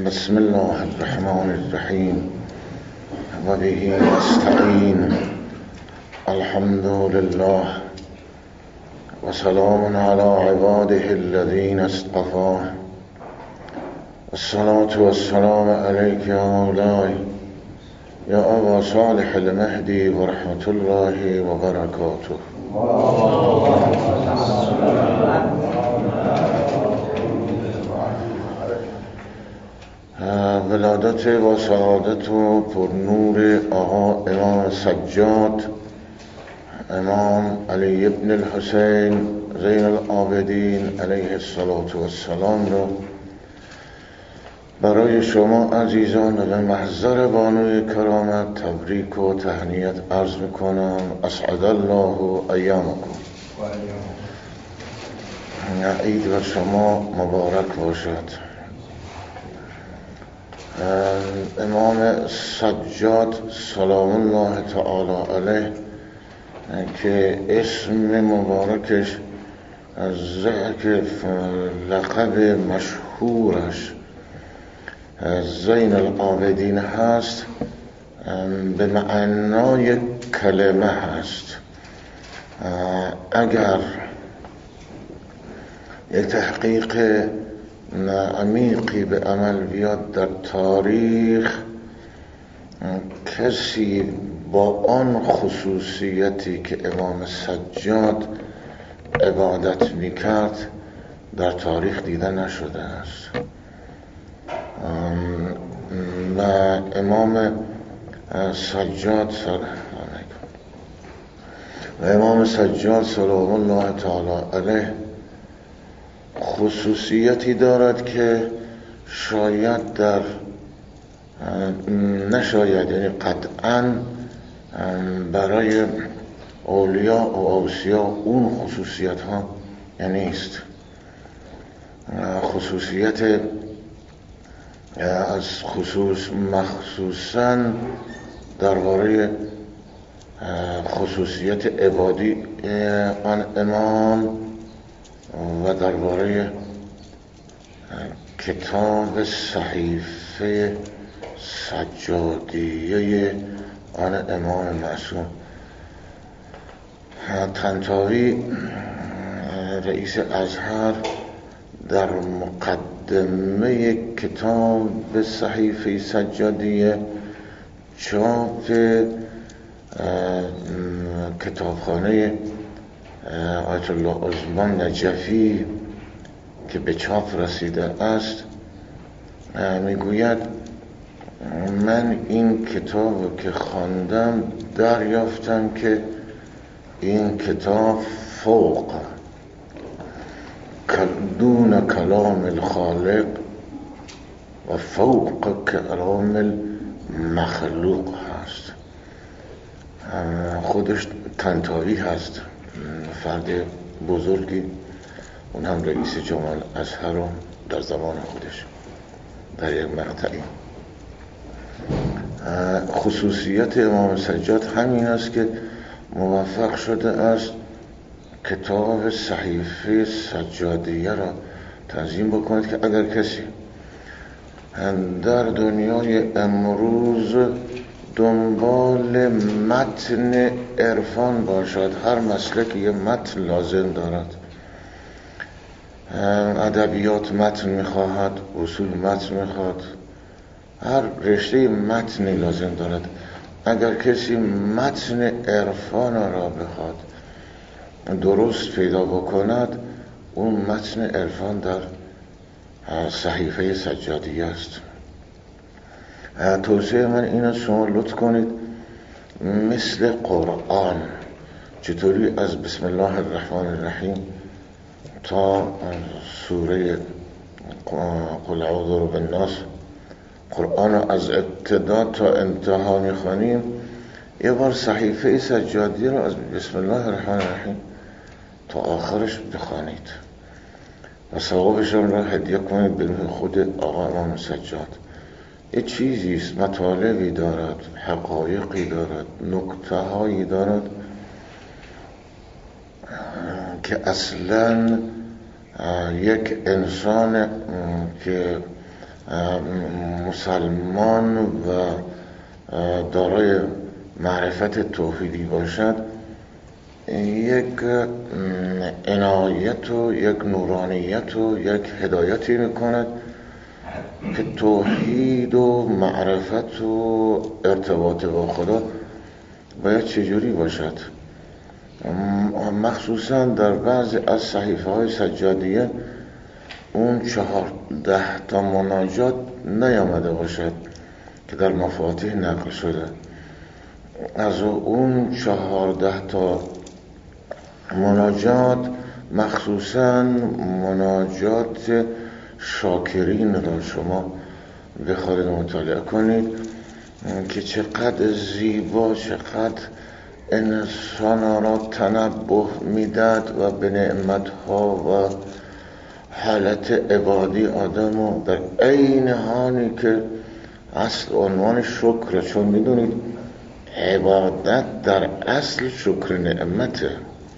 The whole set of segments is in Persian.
بسم الله الرحمن الرحیم و به نستعین. الحمد لله و سلام علی عباده الذین اصطفی. الصلاة والسلام علیک یا مولاي یا ابا صالح المهدی و رحمت الله و برکاته. ولادت و سعادت و پر نور آقا امام سجاد، امام علی ابن الحسین زین العابدین علیه الصلاة والسلام را برای شما عزیزان به محضر بانوی کرامت تبریک و تهنیت عرض میکنم. اسعد الله ایامکم. عید بر شما مبارک باشد. امام سجاد سلام الله تعالی علیه که اسم مبارکش که لقب مشهورش زین العابدین هست، به معنای کلمه هست. اگر یک تحقیق عمیقی به عمل بیاد در تاریخ، کسی با آن خصوصیتی که امام سجاد عبادت میکرد در تاریخ دیده نشده است. و امام سجاد سلام الله تعالی علیه خصوصیتی دارد که شاید در نشاید، یعنی قطعاً برای اولیاء و اوصیا اون خصوصیت ها نیست. خصوصیت از مخصوصاً درباره خصوصیت عبادی آن امام و درباره کتاب صحیفه سجادیه آن امام معصوم. طنطاوی رئیس ازهر در مقدمه کتاب صحیفه سجادیه چاپ کتابخانه آیت الله عثمان نجفی که به چاپ رسیده است میگوید من این کتاب که خواندم دریافتم که این کتاب فوق دون کلام الخالق و فوق کلام المخلوق هست. خودش طنطاوی هست، فرد بزرگی، اون هم رئیس جامعه الازهر رو در زمان خودش در یک مقطعی. خصوصیت امام سجاد همین است که موفق شده است کتاب صحیفه سجادیه را تنظیم بکند که اگر کسی در دنیای امروز دنبال متن عرفان باشد، هر مسلکی یه متن لازم دارد، ادبیات متن میخواهد، اصول متن میخواهد، هر رشته متنی لازم دارد. اگر کسی متن عرفان را بخواد درست پیدا بکند، اون متن عرفان در صحیفه سجادیه است. توصیه من این است شما لطف کنید مثل قرآن چطوری از بسم الله الرحمن الرحیم تا سوره قل اعوذ بالناس قرآن رو از ابتدا تا انتها میخوانیم، یه بار صحیفه سجادی رو از بسم الله الرحمن الرحیم تا آخرش بخوانید و ثوابشون را هدیه کنید به خود آقا امام سجاد. یه چیزیست، مطالبی دارد، حقایقی دارد، نکته هایی دارد که اصلا یک انسان که مسلمان و دارای معرفت توحیدی باشد یک عنایت و یک نورانیت و یک هدایتی میکند که توحید و معرفت و ارتباط با خدا باید چجوری باشد. مخصوصا در بعضی از صحیفه های سجادیه اون 14 تا مناجات نیامده باشد که در مفاتیح نقل شده. از اون 14 تا مناجات مخصوصا مناجات شاکرین را شما بخواهید مطالعه کنید که چقدر زیبا، چقدر انسان را تنبه میداد و به نعمتها و حالت عبادی آدم و در عین حالی که اصل عنوان شکر، چون میدونید عبادت در اصل شکر نعمته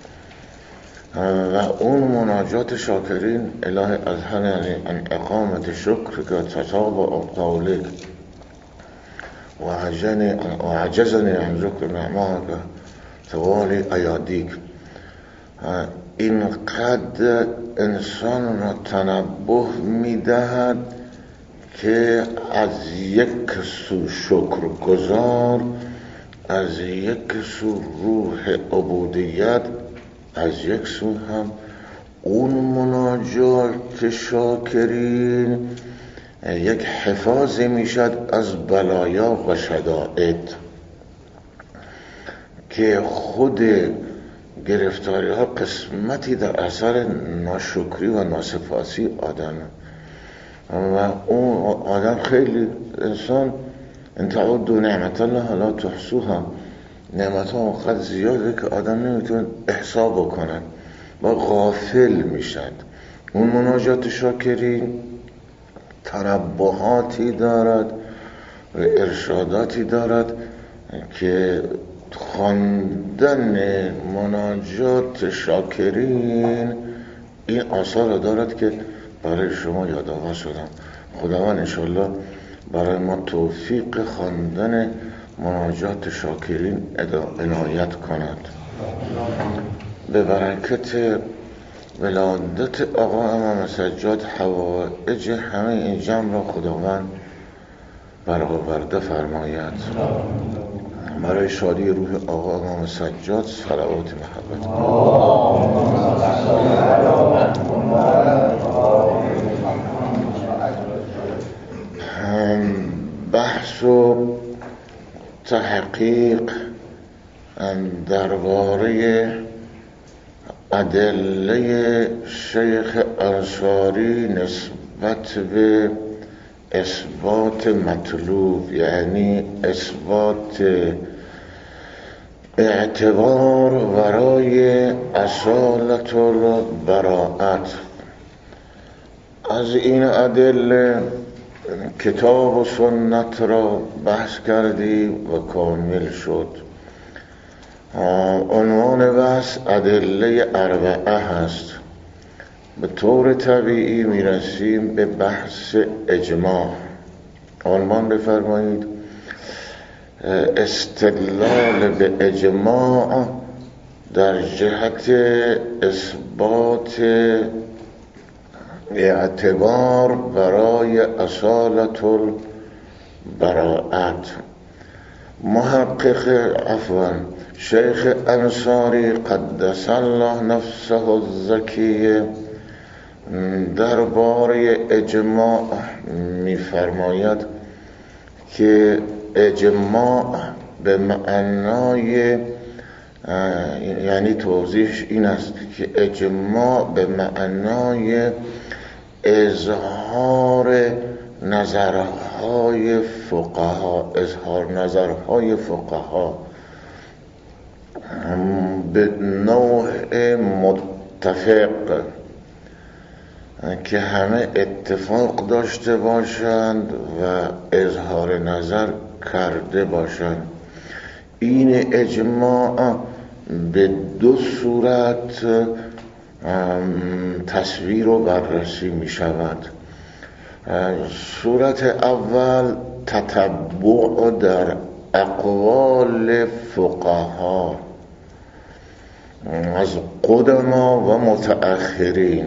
و اون مناجات شاکرین اله اظهر یعنی ان اقامت شکر که تتاب قولک و عجزنی عن ذکر نعماک توالی ایادیک. اینقدر انسان را تنبه میدهد که از یک سو شکر گزار، از یک سو روح عبودیت، از یک سو هم اون مناجات شاکرین یک حفاظی میشد از بلایا و شدائد که خود گرفتاری ها قسمتی در اثر ناشکری و ناسپاسی آدم و اون آدم خیلی انسان ان تعدوا نعمت الله لا تحصوها، نعمت ها اونقدر زیاده که آدم نمیتونه احساب بکنن و غافل میشد. اون مناجات شاکرین تنبهاتی دارد و ارشاداتی دارد که خواندن مناجات شاکرین این آثار دارد که برای شما یادآور شدم. خداوند انشالله برای ما توفیق خواندن مناجات شاکرین عنایت کند. به برکت ولادت آقا امام سجاد حوائج همه این جمع را خداوند برآورده فرماید. برای شادی روح آقا امام سجاد صلوات محبت. بحث و تحقیق درباره ادله شیخ انصاری نسبت به اثبات مطلوب، یعنی اثبات اعتبار برای اصالت البراءت. از این ادله کتاب و سنت را بحث کردیم و کامل شد. عنوان بحث ادله اربعه هست. به طور طبیعی میرسیم به بحث اجماع. عنوان بفرمایید استدلال به اجماع در جهت اثبات اعتبار برای اصالت البراءت. محقق شیخ انصاری قدس الله نفسه الزکیه درباره اجماع می‌فرماید که اجماع به معنای، یعنی توضیحش این است که اجماع به معنای اظهار نظرهای فقها، اظهار نظرهای فقها به نوع متفق که همه اتفاق داشته باشند و اظهار نظر کرده باشند. این اجماع به دو صورت تصویر و بررسی می شود. صورت اول تتبع در اقوال فقها از قدما و متأخرین.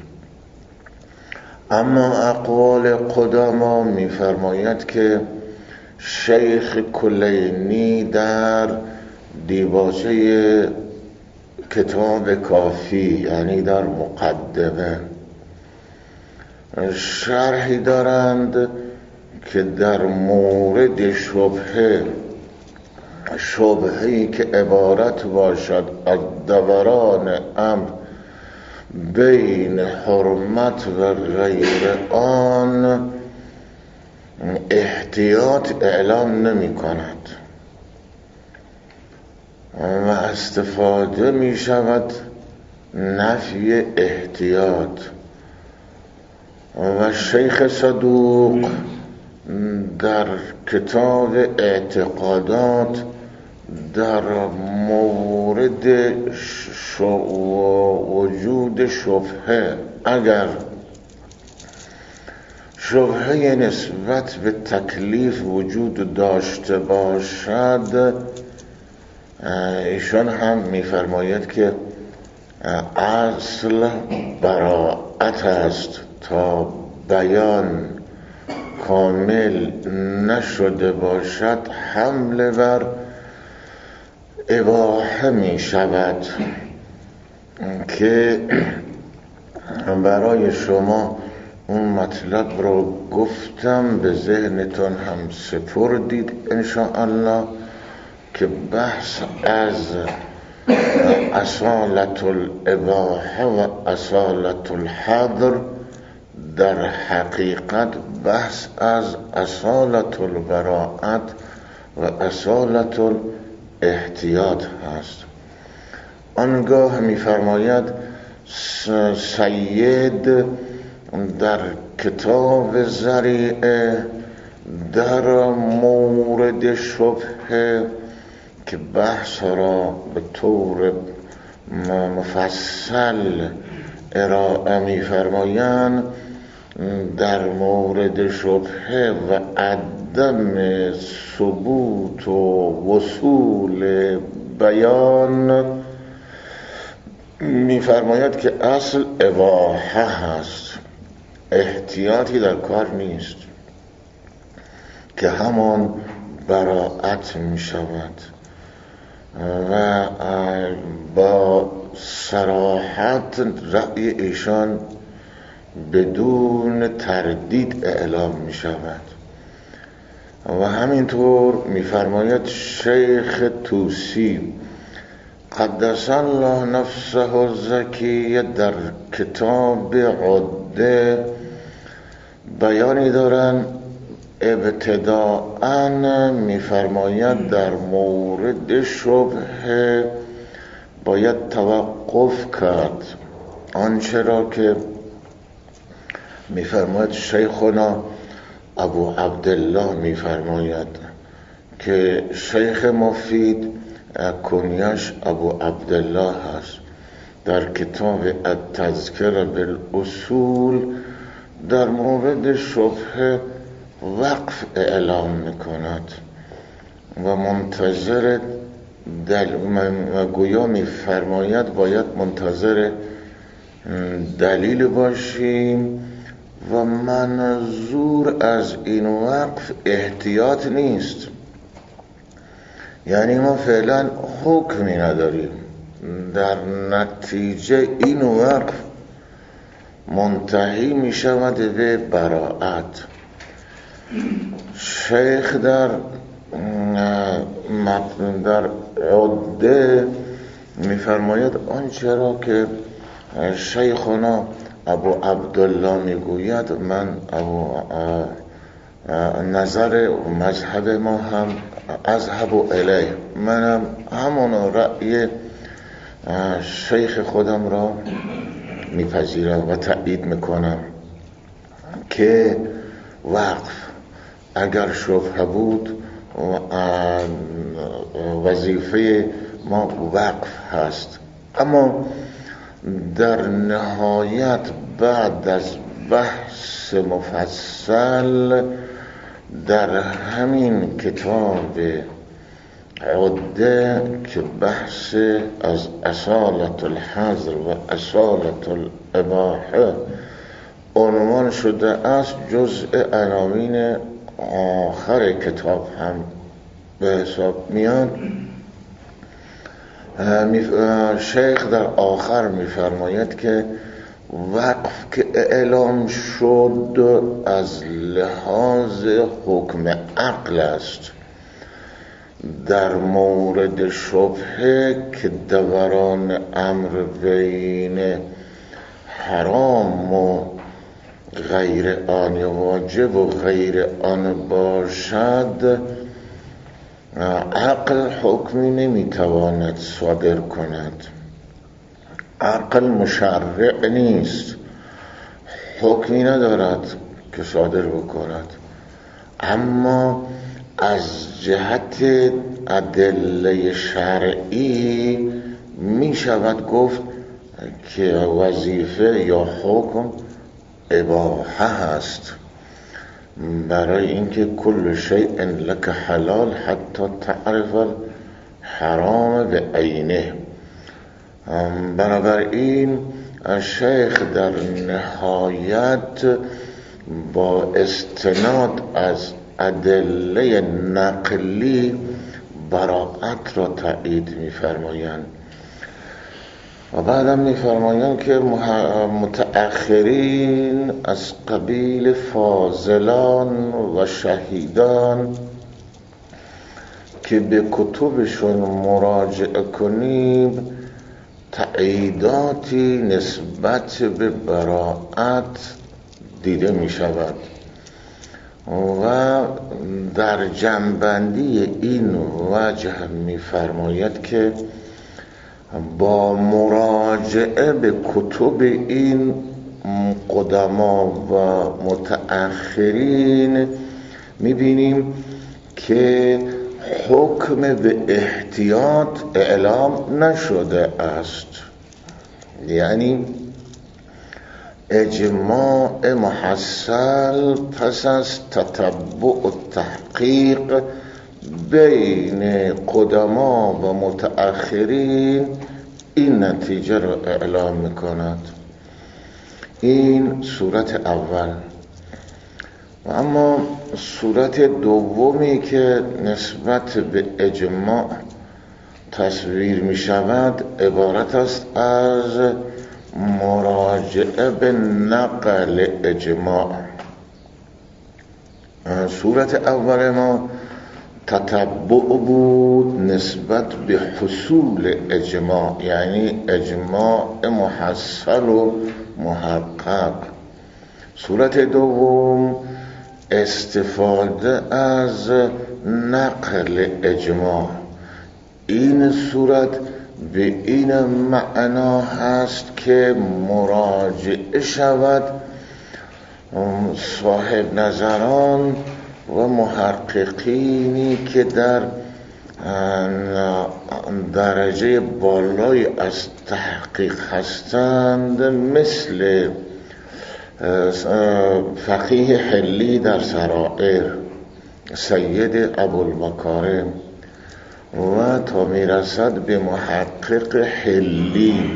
اما اقوال قدما می‌فرماید که شیخ کلینی در دیباچه کتاب کافی، یعنی در مقدمه، شرحی دارند که در مورد شبهه‌ای که عبارت باشد از دوران امر بین حرمت و غیر آن احتیاط اعلام نمی کند و استفاده می شود نفی احتیاط. و شیخ صدوق در کتاب اعتقادات در مورد وجود شبهه، اگر شبهه نسبت به تکلیف وجود داشته باشد، ایشان هم می‌فرماید که اصل براءت است تا بیان کامل نشده باشد حمله بر اباحه می شود. که برای شما اون مطلب رو گفتم، به ذهنتون هم سپردید انشاءالله، که بحث از اصالت الاباحه و اصالت الحظر در حقیقت بحث از اصالت البراءت و اصالت الاحتیاط هست. آنگاه می‌فرماید سید در کتاب ذریعه در مورد شبهه که بحث را به طور مفصل ارائه می‌فرمایند، در مورد شبهه و عدم ثبوت و وصول بیان می‌فرماید که اصل اباحه هست، احتیاطی در کار نیست، که همان براءت می‌شود. و با صراحت رأی ایشان بدون تردید اعلام می شود. و همینطور می فرماید شیخ توسی قدس الله نفسه الزکیه در کتاب عده بیانی دارن، ابتداءً می فرماید در مورد شبهه باید توقف کرد. آنچه را که می‌فرماید شیخنا ابو عبدالله می‌فرماید که شیخ مفید کنیش ابو عبدالله هست، در کتاب التذکره بالاصول در مورد شبهه وقف اعلام می‌کند و منتظر گویا می‌فرماید باید منتظر دلیل باشیم و منظور از این وقف احتیاط نیست. یعنی ما فعلا حکمی نداریم، در نتیجه این وقف منتهی می شود به براءت. شیخ در عده می فرماید آنچه را که شیخنا ابو عبدالله میگوید، من نظر مذهب ما هم اذهب الیه، منم همون رأی شیخ خودم را میپذیرم و تأیید میکنم که وقف اگر شبهه بود وظیفه ما وقف هست. اما در نهایت بعد از بحث مفصل در همین کتاب عده که بحث از اصالت الحظر و اصالت الاباحه عنوان شده است، جزء عناوین آخر کتاب هم به حساب میاد. شیخ در آخر میفرماید که وقف که اعلام شد از لحاظ حکم عقل است. در مورد شبهه که دوران امر بین حرام و غیر آن واجب و غیر آن باشد، عقل حکمی نمیتواند صادر کند. عقل مشرع نیست، حکمی ندارد که صادر بکند، اما از جهت ادله شرعی می شود گفت که وظیفه یا حکم اباحه هست، برای اینکه کل شیء لک حلال حتی تعرف الحرام به عینه. بنابراین شیخ در نهایت با استناد از ادله نقلی براءت را تایید می‌فرمایند و بعدم می‌فرمایند که متأخرین از قبیل فاضلان و شهیدان که به کتبشون مراجعه کنیم تأییداتی نسبت به براءت دیده می شود و در جنبندی این وجه می فرماید که با مراجعه به کتب این قدما و متأخرین می بینیم که حکم به احتیاط اعلام نشده است، یعنی اجماع محصل پس از تتبع و تحقیق بین قدما و متأخرین این نتیجه را اعلام میکند. این صورت اول. و اما صورت دومی که نسبت به اجماع تصویر می شود عبارت است از مراجعه به نقل اجماع. صورت اول ما تتبع بود نسبت به حصول اجماع، یعنی اجماع محصل و محقق. صورت دوم استفاده از نقل اجماع. این صورت به این معنا هست که مراجعه شود صاحب نظران و محققینی که در درجه بالای از تحقیق هستند، مثل فقیه حلی در سرائر سید ابوالمکارم و تا میرسد به محقق حلی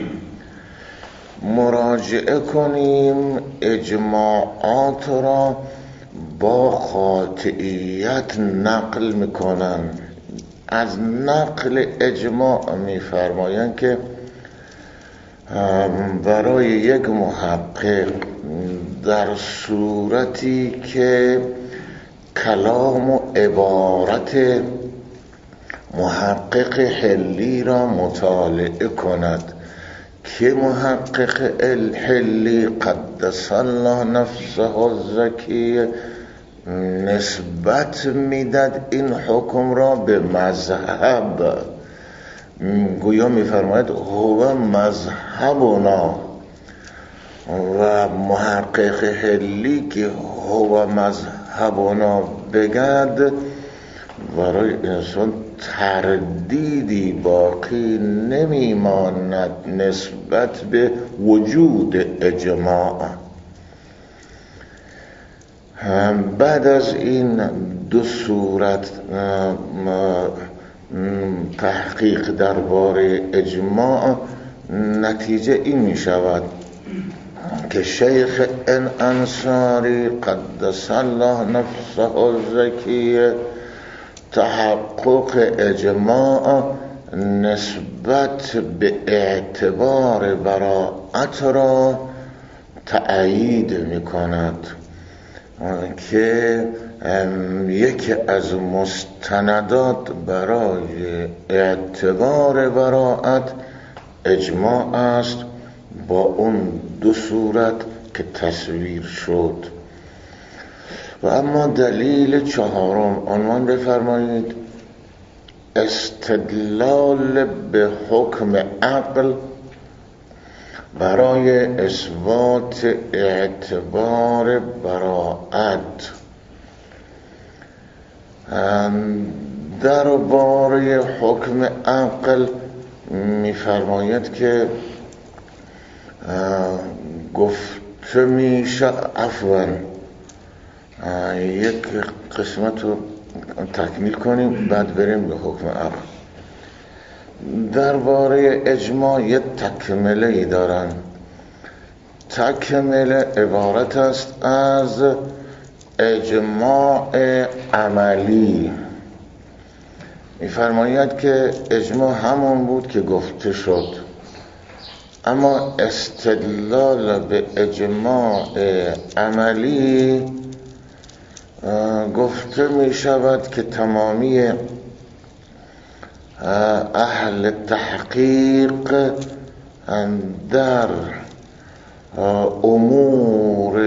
مراجعه کنیم اجماعات را با قاطعیت نقل میکنند. از نقل اجماع میفرمایند که برای یک محقق در صورتی که کلام و عبارت محقق حلی را مطالعه کند که محقق حلی قدس الله نفسه الزکی نسبت میداد این حکم را به مذهب، گویا میفرماید هو مذهبنا، و محقق حلی که هو مذهبنا بگد برای انسان تردیدی باقی نمیماند نسبت به وجود اجماع. بعد از این دو صورت تحقیق درباره اجماع، نتیجه این می شود که شیخ انصاری قدس الله نفسه الزکیه تحقق اجماع نسبت به اعتبار براءت را تأیید می کند که یکی از مستندات برای اعتبار براءت اجماع است با اون دو صورت که تصویر شد. و اما دلیل چهارم، عنوان بفرمایید استدلال به حکم عقل برای اثبات اعتبار براءت. درباره حکم عقل می‌فرماید که گفته میشه، عفواً یک قسمت رو تکمیل کنیم بعد بریم به حکم عقل. درباره اجماع یک تکمله دارن. تکمله عبارت است از اجماع عملی. می‌فرماید که اجماع همون بود که گفته شد، اما استدلال به اجماع عملی گفته می شود که تمامی اهل تحقیق در امور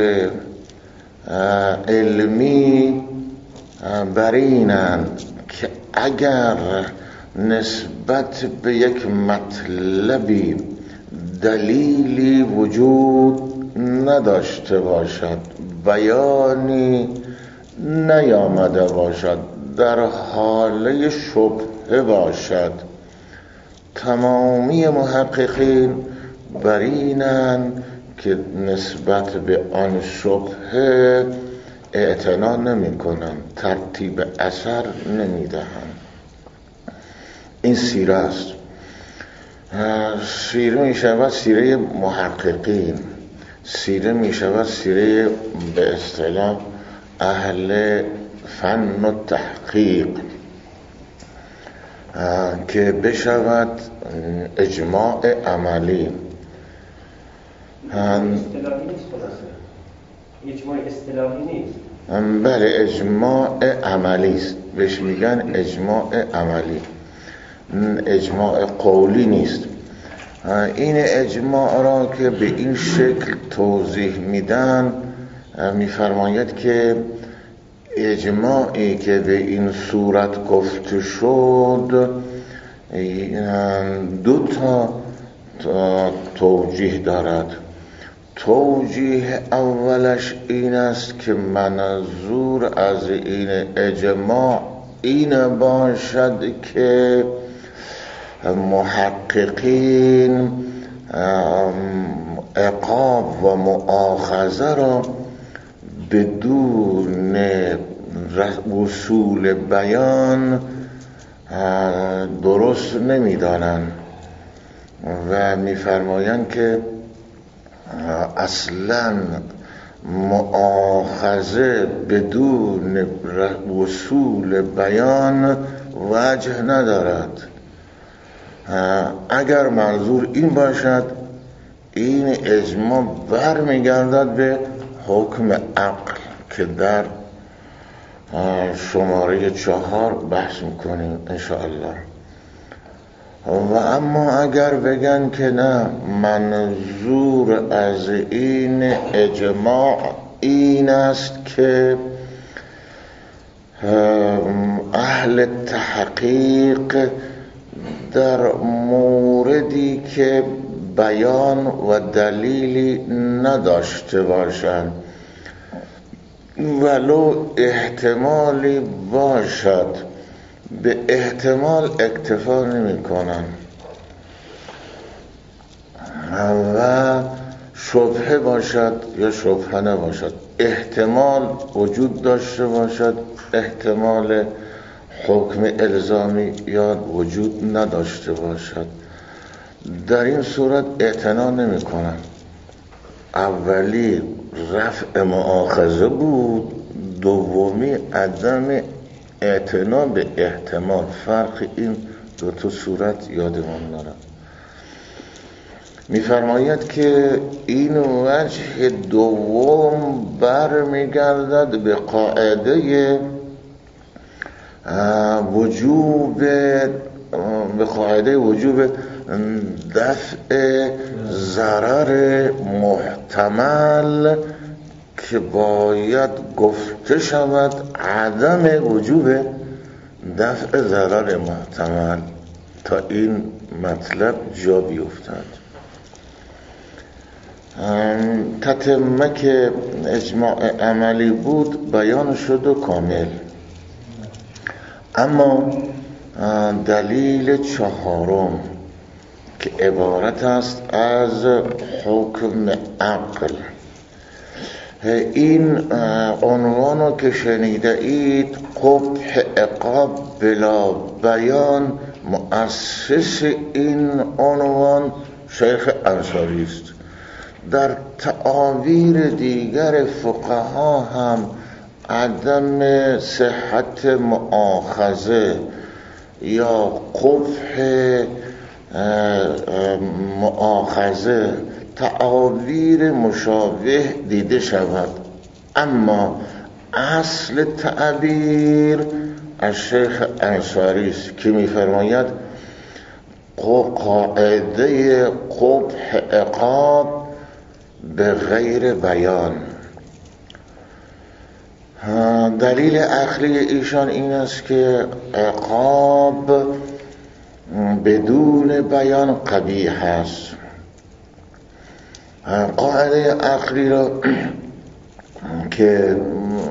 علمی برینند که اگر نسبت به یک مطلبی دلیلی وجود نداشته باشد، بیانی نیامده باشد، در حاله شبهه باشد، تمامی محققین برینند که نسبت به آن شبهه اعتنا نمی کنند، ترتیب اثر نمی دهند. این سیره است. سیره می شود سیره محققین، سیره می شود سیره به اصطلاح اهل فن و تحقیق که بشود اجماع عملی. اجماع اصطلاحی نیست. بله، اجماع عملی است، بهش میگن اجماع عملی، اجماع قولی نیست. این اجماع را که به این شکل توضیح میدن، میفرماید که اجماعی که به این صورت گفته شد دو تا توجیه دارد. توجیه اولش این است که منظور از این اجماع این باشد که محققین عقاب و مؤاخذه را بدون وصول بیان درست نمی‌دانند و می‌فرمایند که اصلاً مؤاخذه بدون وصول بیان وجه ندارد. اگر منظور این باشد، این اجماع برمیگردد به حکم عقل که در شماره 4 بحث میکنیم انشاءالله. و اما اگر بگن که نه، منظور از این اجماع این است که اهل تحقیق در موردی که بیان و دلیلی نداشته باشند، ولو احتمالی باشد، به احتمال اکتفا نمی کنند و شبهه باشد یا شبهه نباشد، احتمال وجود داشته باشد، احتمال حکم الزامی یا وجود نداشته باشد، در این صورت اعتنا نمی کنن. اولی رفع مؤاخذه بود، دومی عدم اعتنا به احتمال. فرق این دو تا صورت یادمون دارم. می‌فرماید که این وجه دوم برمیگردد به قاعده وجوب دفع ضرر محتمل که باید گفته شود عدم وجوب دفع ضرر محتمل تا این مطلب جا بیفتد. تتمه که اجماع عملی بود بیان شد و کامل. اما دلیل چهارم که عبارت است از حکم عقل، این عنوانو که شنیده اید، قبح عقاب بلا بیان، مؤسس این عنوان شیخ انصاری است. در تعابیر دیگر فقها هم عدم صحت مؤاخذه یا قبح مؤاخذه تعابیر مشابه دیده شود، اما اصل تعبیر از شیخ انصاری است که می‌فرماید قاعده قبح عقاب به غیر بیان. دلیل عقلی ایشان این است که عقاب بدون بیان قبیح است. قاعده عقلی را که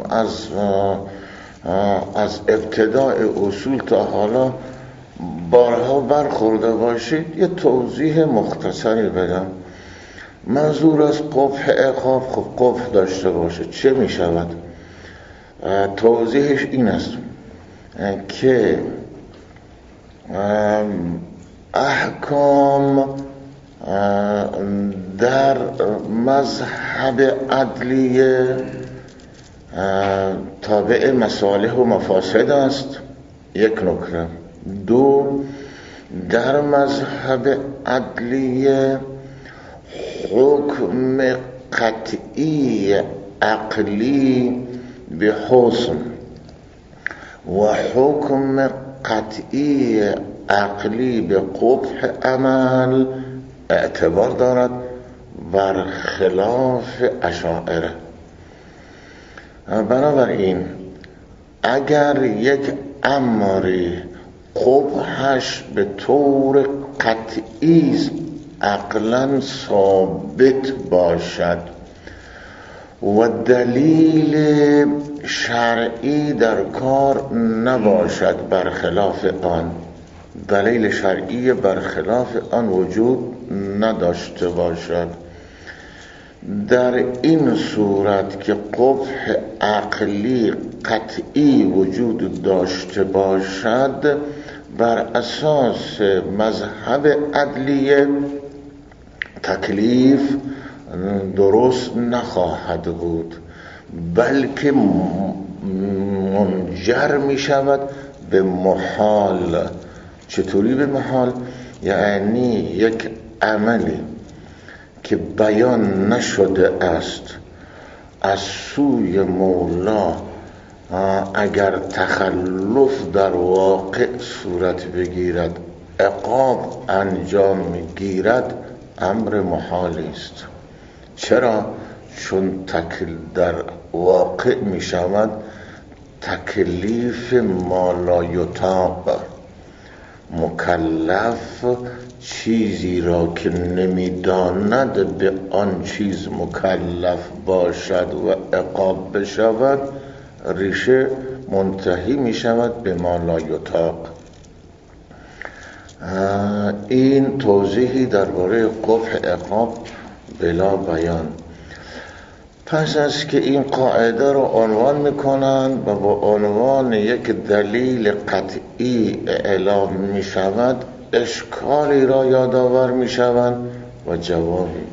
از ابتداء اصول تا حالا بارها برخورده باشید، یه توضیح مختصری بدم. منظور از قبح عقاب، خب قبح داشته باشه چه می شود؟ توضیحش این است که احکام در مذهب عدلیه تابع مصالح و مفاسد است، یک نکته. دو، در مذهب عدلیه حکم قطعی عقلی به حسن و حکم قطعی عقلی به قبح عمل اعتبار دارد، برخلاف اشاعره. بنابراین اگر یک امری قبحش به طور قطعی عقلا ثابت باشد و دلیل شرعی در کار نباشد، برخلاف آن دلیل شرعی برخلاف آن وجود نداشته باشد، در این صورت که قبح عقلی قطعی وجود داشته باشد، بر اساس مذهب عدلیه تکلیف درست نخواهد بود، بلکه منجر می شود به محال. چطوری به محال؟ یعنی یک عملی که بیان نشده است از سوی مولا اگر تخلف در واقع صورت بگیرد، عقاب انجام میگیرد، امر محالی است. چرا؟ چون در واقع می شود تکلیف ما لا یطاق. مکلف چیزی را که نمیداند به آن چیز مکلف باشد و عقاب بشود، ریشه منتهی می شود به ما لا یطاق. این توضیحی درباره قبح عقاب بلا بیان. پس از که این قاعده رو عنوان میکنند و با عنوان یک دلیل قطعی اعلام میشود، اشکالی را یادآور میشوند و جوابی.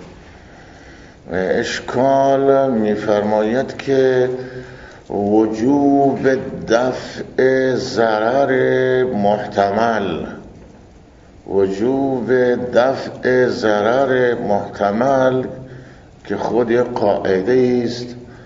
اشکال میفرماید که وجوب دفع ضرر محتمل، وجوب دفع ضرر محتمل که خود یک قاعده است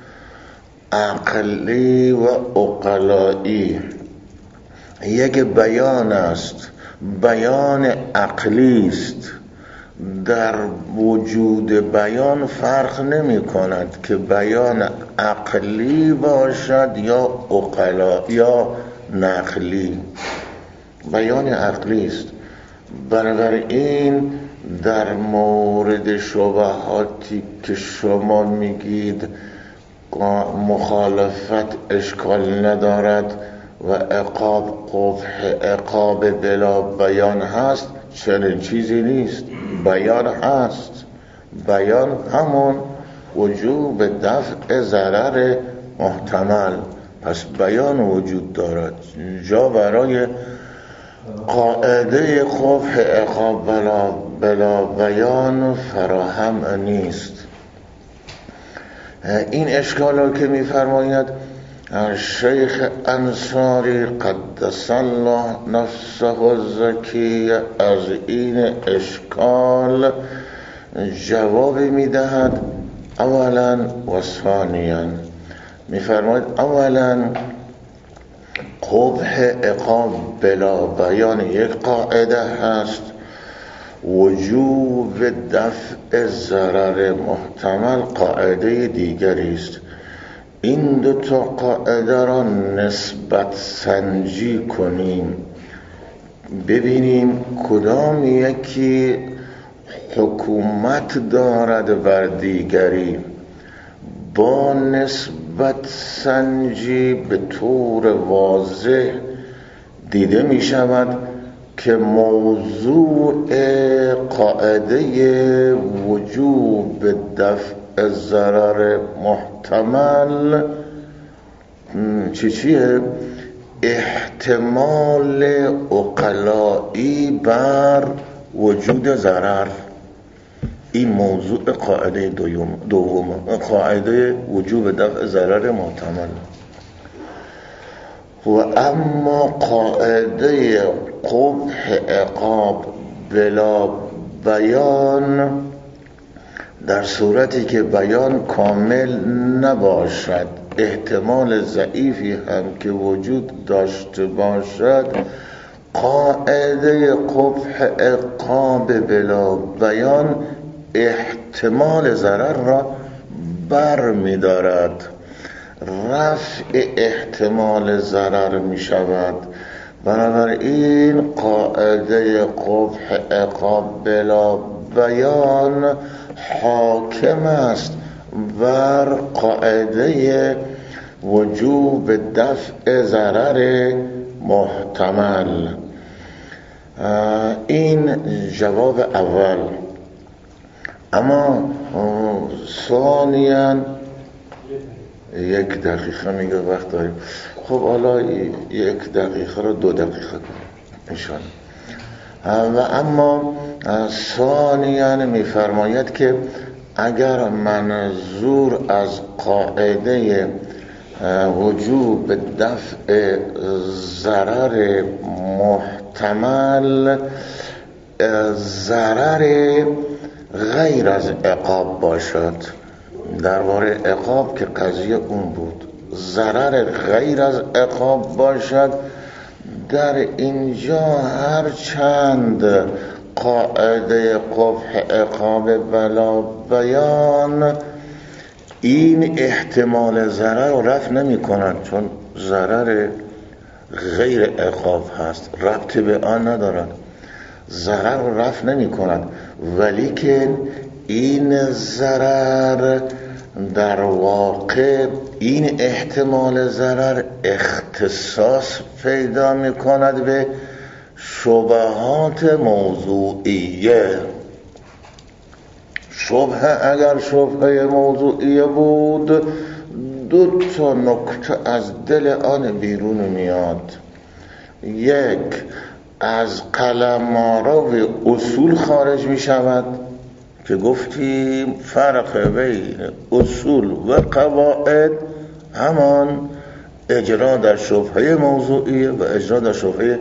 عقلی و عقلایی، یک بیان است، بیان عقلی است. در وجود بیان فرق نمی کند که بیان عقلی باشد یا عقلا یا نقلی، بیان عقلی است. بنابراین در مورد شبهاتی که شما میگید مخالفت اشکال ندارد و عقاب قبح عقاب بلا بیان هست، چنین چیزی نیست. بیان هست، بیان همون وجوب دفع ضرر محتمل. پس بیان وجود دارد، جا برای قاعده قبح عقاب بلا بیان فراهم نیست. این اشکال را که می‌فرماید شیخ انصاری قدس الله نفسه الزکی از این اشکال جواب می‌دهد. اولا و ثانیا می‌فرماید اولا قبح عقاب بلا بیان یک قاعده هست، وجوب دفع ضرر محتمل قاعده دیگری است. این دو تا قاعده را نسبت سنجی کنیم، ببینیم کدام یکی حکومت دارد بر دیگری. با نسبت سنجی به طور واضح دیده می شود که موضوع قاعده وجوب دفع ضرر محتمل چیه؟ احتمال عقلایی بر وجود ضرر. این موضوع قاعده دوم، قاعده وجوب دفع ضرر محتمل. و اما قاعده قبح عقاب بلا بیان در صورتی که بیان کامل نباشد، احتمال ضعیفی هم که وجود داشته باشد، قاعده قبح عقاب بلا بیان احتمال ضرر را بر می دارد، رفع احتمال ضرر می شود. بنابراین قاعده قبح عقاب بلا بیان حاکم است بر قاعده وجوب دفع ضرر محتمل. این جواب اول. اما ثانیاً 1 دقیقه میگه وقت داریم. خب حالا 1 دقیقه رو 2 دقیقه کنیم انشاءالله. و اما ثانیاً میفرماید که اگر منظور از قاعده وجوب دفع ضرر محتمل ضرر غیر از عقاب باشد، درباره عقاب که قضیه اون بود، ضرر غیر از عقاب باشد، در اینجا هر چند قاعده قبح عقاب بلا بیان این احتمال ضرر رو رفع نمی کند، چون ضرر غیر عقاب هست، ربط به آن ندارد، ضرر رو رفع نمی کند، ولی که این ضرر در واقع این احتمال ضرر اختصاص پیدا می کند به شبهات موضوعیه. شبهه اگر شبهه موضوعیه بود 2 نکته از دل آن بیرون میاد. یک، از قلمارو اصول خارج می شود که گفتیم فرق بین اصول و قواعد همان اجرا در شبهه موضوعیه و اجرا در شبهه.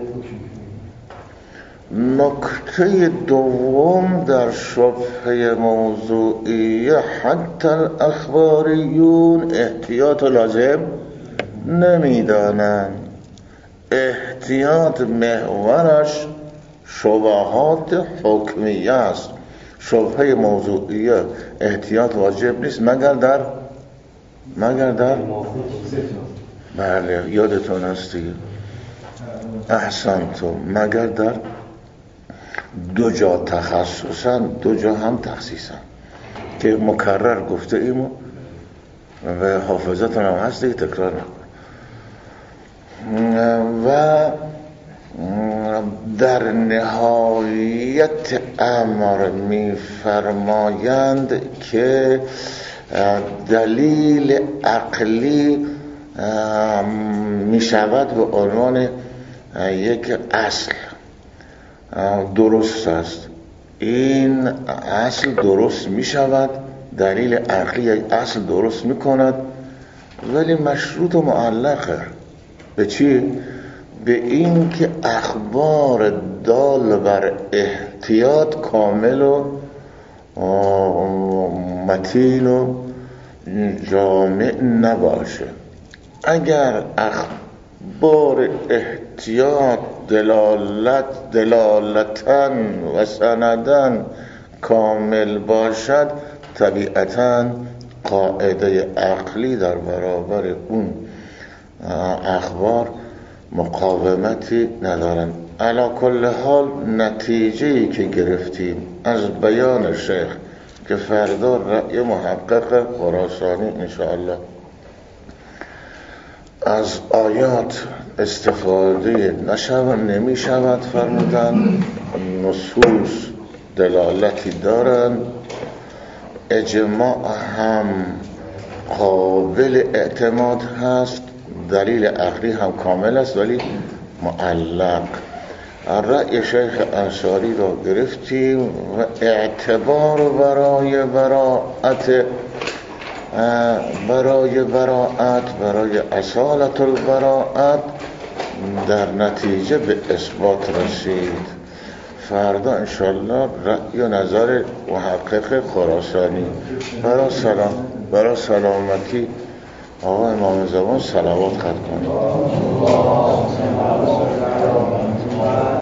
نکته دوم، در شبهه موضوعیه حتی الاخباریون احتیاط لازم نمیدانند. احتیاط محورش شبهات حکمیه است. شبهه موضوعیه احتیاط واجب نیست مگر در بله یادتون هست دیگه، احسنتم، مگر در 2 جا تخصصا 2 جا هم تخصیصا که مکرر گفته ایمو و حافظتون هم هست دیگه، تکرار نکن. و در نهایت امر می‌فرمایند که دلیل عقلی می شود به عنوان یک اصل درست است. این اصل درست می شود، دلیل عقلی یک اصل درست می کند، ولی مشروط و معلقه به چی؟ به این که اخبار دال بر احتیاط کامل و متین و جامع نباشه. اگر اخبار احتیاط دلالتاً و سنداً کامل باشد، طبیعتاً قاعده عقلی در برابر اون اخبار مقاومتی ندارند. علی کل حال نتیجه‌ای که گرفتیم از بیان شیخ که فردا رأی محقق خراسانی انشاءالله از آیات استفاده نمی شود فرمودن، نصوص دلالتی دارند، اجماع هم قابل اعتماد هست، دلیل عقلی هم کامل است ولی معلق. رأی شیخ انصاری را گرفتیم و اعتبار برای اصالت البراءت در نتیجه به اثبات رسید. فردا انشالله رأی و نظر محقق خراسانی. برای سلامتی آقا امام زمان صلوات خط کنید.